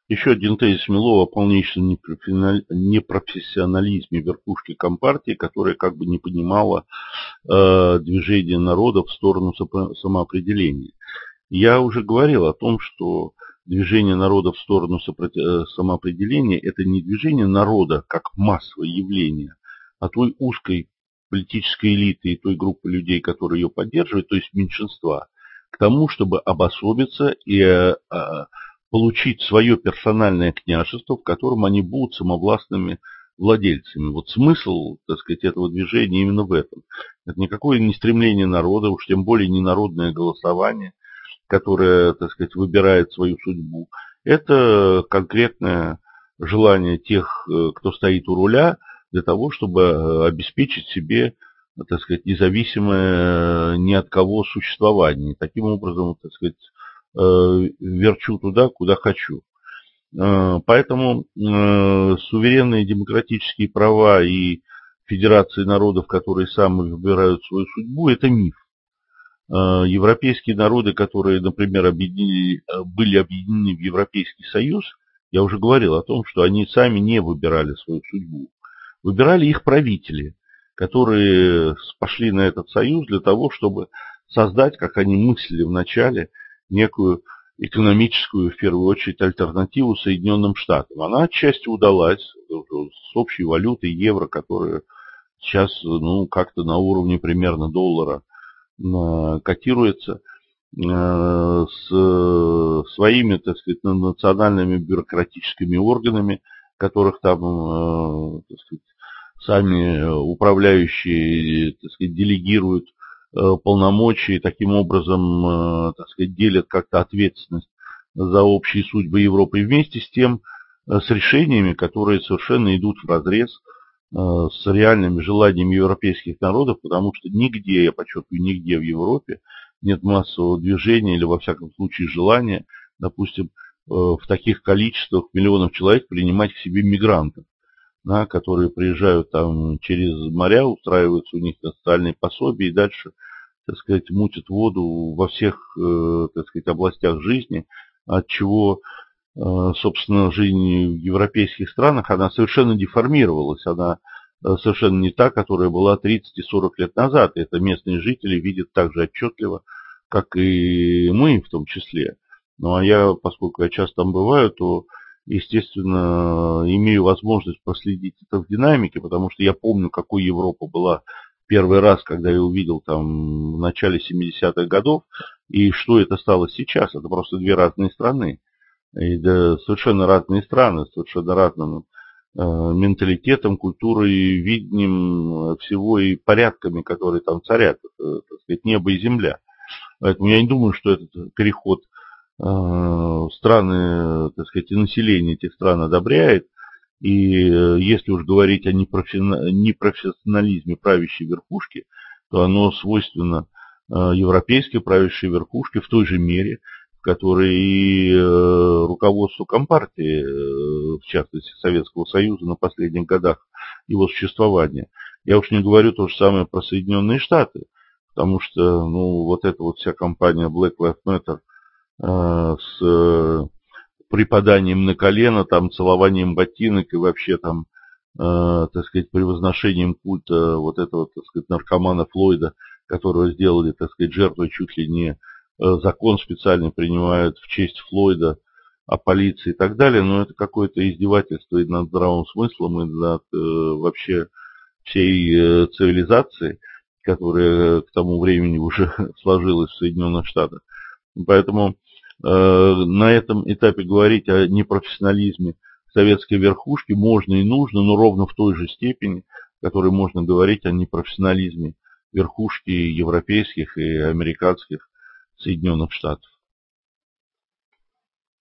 Еще один тезис Милова о полнейшем непрофессионализме верхушки Компартии, которая как бы не понимала движение народа в сторону самоопределения. Я уже говорил о том, что движение народа в сторону самоопределения – это не движение народа как массовое явление, а той узкой политической элиты и той группы людей, которые ее поддерживают, то есть меньшинства, к тому, чтобы обособиться и получить свое персональное княжество, в котором они будут самовластными владельцами. Вот смысл, так сказать, этого движения именно в этом. Это никакое не стремление народа, уж тем более не народное голосование, которое, так сказать, выбирает свою судьбу. Это конкретное желание тех, кто стоит у руля, для того, чтобы обеспечить себе, так сказать, независимое ни от кого существование. Таким образом, так сказать, верчу туда, куда хочу. Поэтому суверенные демократические права и федерации народов, которые сами выбирают свою судьбу, это миф. Европейские народы, которые, например, были объединены в Европейский Союз, я уже говорил о том, что они сами не выбирали свою судьбу. Выбирали их правители, которые пошли на этот союз для того, чтобы создать, как они мыслили вначале, некую экономическую, в первую очередь, альтернативу Соединенным Штатам. Она отчасти удалась с общей валютой евро, которая сейчас как-то на уровне примерно доллара котируется, с своими, так сказать, национальными бюрократическими органами, которых там, так сказать, сами управляющие, так сказать, делегируют полномочия, таким образом, так сказать, делят как-то ответственность за общие судьбы Европы. И вместе с тем, с решениями, которые совершенно идут вразрез с реальными желаниями европейских народов, потому что нигде, я подчеркиваю, нигде в Европе нет массового движения или, во всяком случае, желания, допустим, в таких количествах миллионов человек принимать к себе мигрантов, да, которые приезжают там через моря, устраиваются у них социальные пособия и дальше, так сказать, мутят воду во всех, так сказать, областях жизни, от чего, собственно, жизнь в европейских странах, она совершенно деформировалась, она совершенно не та, которая была 30 и 40 лет назад. И это местные жители видят так же отчетливо, как и мы в том числе. Ну а я, поскольку я часто там бываю, то, естественно, имею возможность проследить это в динамике, потому что я помню, какой Европа была первый раз, когда я увидел там в начале 70-х годов, и что это стало сейчас. Это просто две разные страны. И да, совершенно разные страны, с совершенно разным менталитетом, культурой, видением всего и порядками, которые там царят, так сказать, небо и земля. Поэтому я не думаю, что этот переход страны, так сказать, и население этих стран одобряет. И если уж говорить о непрофессионализме правящей верхушки, то оно свойственно европейской правящей верхушке в той же мере, в которой и руководству Компартии, в частности Советского Союза, на последних годах его существования. Я уж не говорю то же самое про Соединенные Штаты, потому что, вот эта вот вся кампания Black Lives Matter с припаданием на колено, там, целованием ботинок и вообще там, так сказать, превозношением культа вот этого, так сказать, наркомана Флойда, которого сделали, так сказать, жертвой чуть ли не закон специально принимают в честь Флойда, о полиции и так далее, но это какое-то издевательство и над здравым смыслом, и над вообще всей цивилизацией, которая к тому времени уже сложилась в Соединенных Штатах. Поэтому на этом этапе говорить о непрофессионализме советской верхушки можно и нужно, но ровно в той же степени, в которой можно говорить о непрофессионализме верхушки европейских и американских Соединенных Штатов.